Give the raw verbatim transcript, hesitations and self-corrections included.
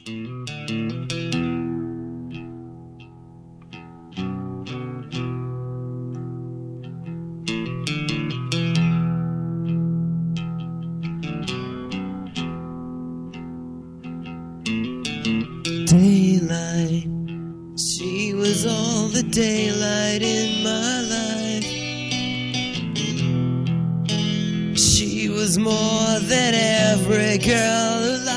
Daylight, she was all the daylight in my life. She was more than every girl alive.